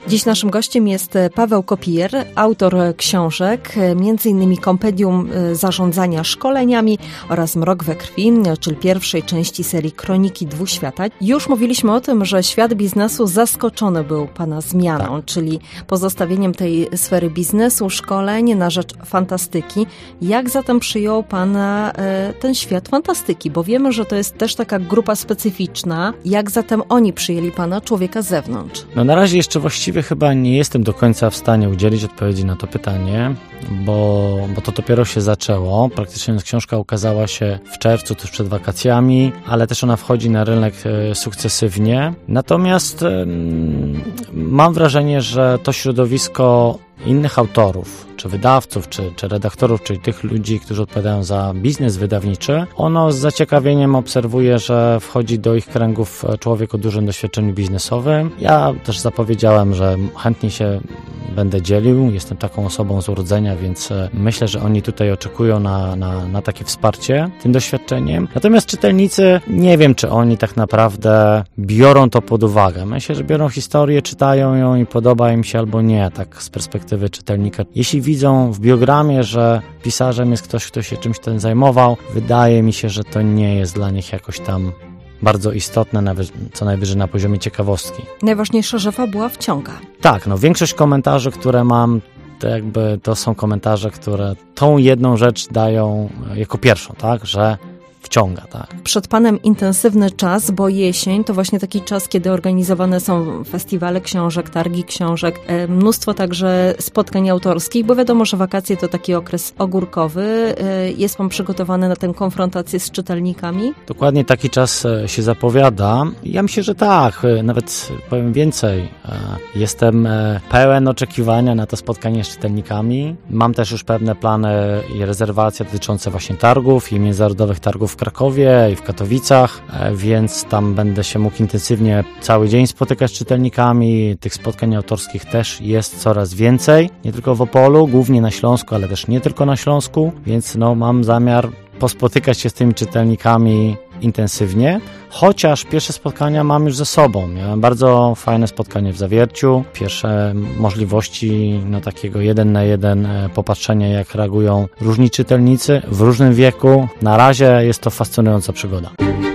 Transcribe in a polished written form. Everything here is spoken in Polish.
Dziś naszym gościem jest Paweł Kopijer, autor książek, m.in. Kompendium zarządzania szkoleniami oraz Mrok we krwi, czyli pierwszej części serii Kroniki Dwóch Świata. Już mówiliśmy o tym, że świat biznesu zaskoczony był Pana zmianą, czyli pozostawieniem tej sfery biznesu, szkoleń na rzecz fantastyki. Jak zatem przyjął Pana ten świat fantastyki? Bo wiemy, że to jest też taka grupa specyficzna. Jak zatem oni przyjęli Pana, człowieka z zewnątrz? No na razie jeszcze właściwie chyba nie jestem do końca w stanie udzielić odpowiedzi na to pytanie, bo to dopiero się zaczęło. Praktycznie książka ukazała się w czerwcu, tuż przed wakacjami, ale też ona wchodzi na rynek sukcesywnie. Natomiast mam wrażenie, że to środowisko innych autorów, czy wydawców, czy redaktorów, czyli tych ludzi, którzy odpowiadają za biznes wydawniczy, ono z zaciekawieniem obserwuje, że wchodzi do ich kręgów człowiek o dużym doświadczeniu biznesowym. Ja też zapowiedziałem, że chętnie się będę dzielił. Jestem taką osobą z urodzenia, więc myślę, że oni tutaj oczekują na takie wsparcie tym doświadczeniem. Natomiast czytelnicy, nie wiem, czy oni tak naprawdę biorą to pod uwagę. Myślę, że biorą historię, czytają ją i podoba im się albo nie, tak z perspektywy czytelnika. Jeśli widzą w biogramie, że pisarzem jest ktoś, kto się czymś tym zajmował, wydaje mi się, że to nie jest dla nich jakoś tam bardzo istotne, nawet co najwyżej na poziomie ciekawostki. Najważniejsza, że fabuła wciąga. Tak, większość komentarzy, które mam, to są komentarze, które tą jedną rzecz dają jako pierwszą, tak, że wciąga, tak. Przed Panem intensywny czas, bo jesień to właśnie taki czas, kiedy organizowane są festiwale książek, targi książek, mnóstwo także spotkań autorskich, bo wiadomo, że wakacje to taki okres ogórkowy. Jest Pan przygotowany na tę konfrontację z czytelnikami? Dokładnie taki czas się zapowiada. Ja myślę, że tak, nawet powiem więcej. Jestem pełen oczekiwania na to spotkanie z czytelnikami. Mam też już pewne plany i rezerwacje dotyczące właśnie targów i międzynarodowych targów w Krakowie i w Katowicach, więc tam będę się mógł intensywnie cały dzień spotykać z czytelnikami. Tych spotkań autorskich też jest coraz więcej, nie tylko w Opolu, głównie na Śląsku, ale też nie tylko na Śląsku, więc mam zamiar pospotykać się z tymi czytelnikami intensywnie, chociaż pierwsze spotkania mam już ze sobą. Miałem bardzo fajne spotkanie w Zawierciu, pierwsze możliwości takiego 1 na 1 popatrzenia, jak reagują różni czytelnicy w różnym wieku. Na razie jest to fascynująca przygoda.